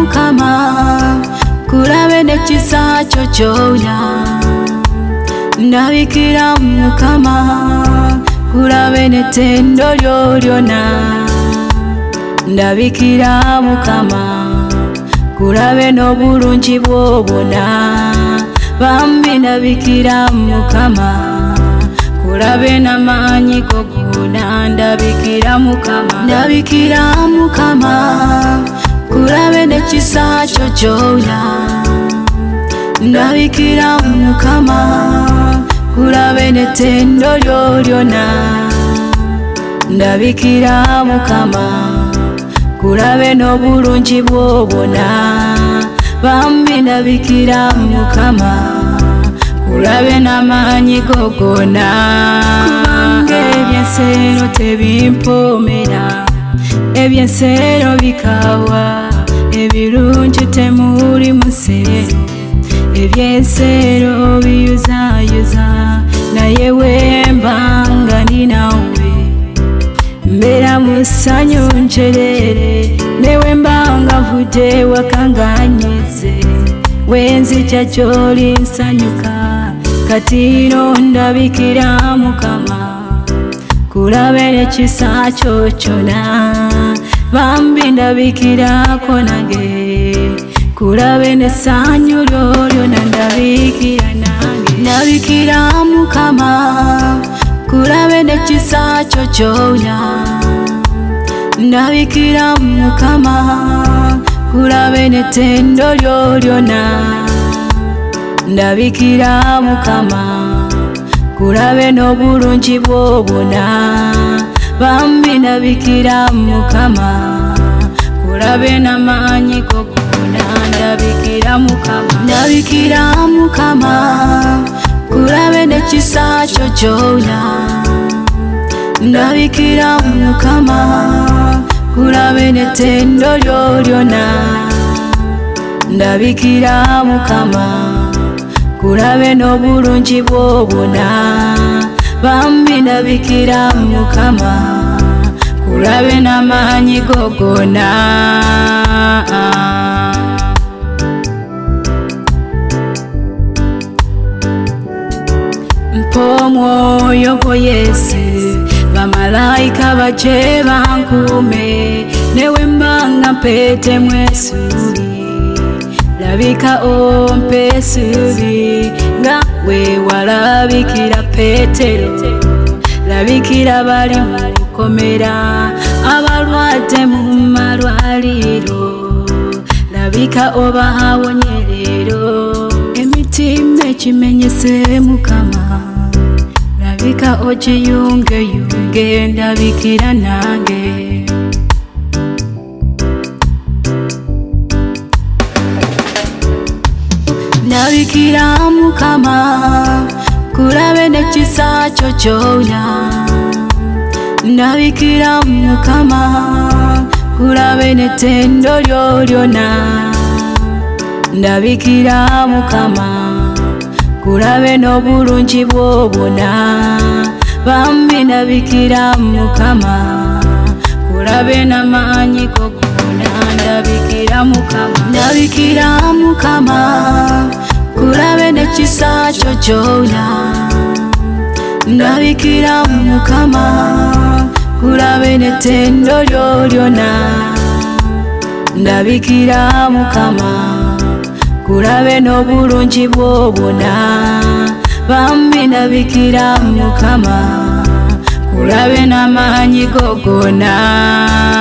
Mukama kulabe n'ekisa kyo ky'oya. Ndabikira Mukama kulabe n'ettendo lyo lyonna. Ndabikira Mukama kulabe n'obulungi bwo bwonna. Bambi ndabikira Mukama kulabe n'amaanyi go gonna. Ndabikira Mukama, ndabikira Mukama kulabe n'ekisa kyo ky'oya. Ndabikira Mukama kulabe n'ettendo lyo lyonna. Ndabikira Mukama kulabe n'obulungi bwo bwonna. Bambi ndabikira Mukama kulabe n'amaanyi go gonna. Kubanga ebyensero tebimpoomera, ebyensero bikaawa, ebirungi temuli museero. Ebyensero biyuzayuza, naye wembanga ndi nawe mbeera mu ssanyu nkyerere. Ne wembanga nvudde waka nganyize, wenzija gy'oli nsanyuka. Katiino ndabikira Mukama kulabe n'ekisa kyo kyonna. Bambi ndabikirako nange kulabe n'essanyu lyo lyonna. Ndabikira nange, ndabikira Mukama kulabe n'ekisa kyo ky'oya. Ndabikira Mukama kulabe n'ettendo lyo lyonna. Ndabikira Mukama kulabe n'obulungi bwo bwonna. Bambi ndabikira Mukama kulabe n'amaanyi go gonna. Ndabikira Mukama, ndabikira Mukama kulabe n'ekisa kyo ky'oya. Ndabikira Mukama kulabe n'ettendo lyo lyonna. Ndabikira Mukama kulabe n'obulungi bwo bwonna. Bambi ndabikira Mukama kulabe n'amaanyi go gonna. Mpa omwoyo gwo Yesu, bamalayika bajje bankuume. Ne wembanga mpeetemu essuubi, labika ompe essuubi nga we walabikira Peetero. Labikira bali mu lukomera, abalwadde mu malwaliro. Labika obawonye leero, emitima ekimenyese Mukama. Labika ogiyungeyunge, ndabikira nange. Ndabikira Mukama kulabe n'ekisa kyo ky'oya. Ndabikira Mukama kulabe n'ettendo lyo lyonna. Ndabikira Mukama kulabe n'obulungi bwo bwonna. Bambi ndabikira Mukama kulabe n'amaanyi go gonna. Ndabikira Mukama, ndabikira Mukama kulabe n'ekisa kyo ky'oya. Ndabikira Mukama kulabe n'ettendo lyo lyonna. Ndabikira Mukama kulabe n'obulungi bwo bwonna. Bambi ndabikira Mukama kulabe n'amaanyi go gonna.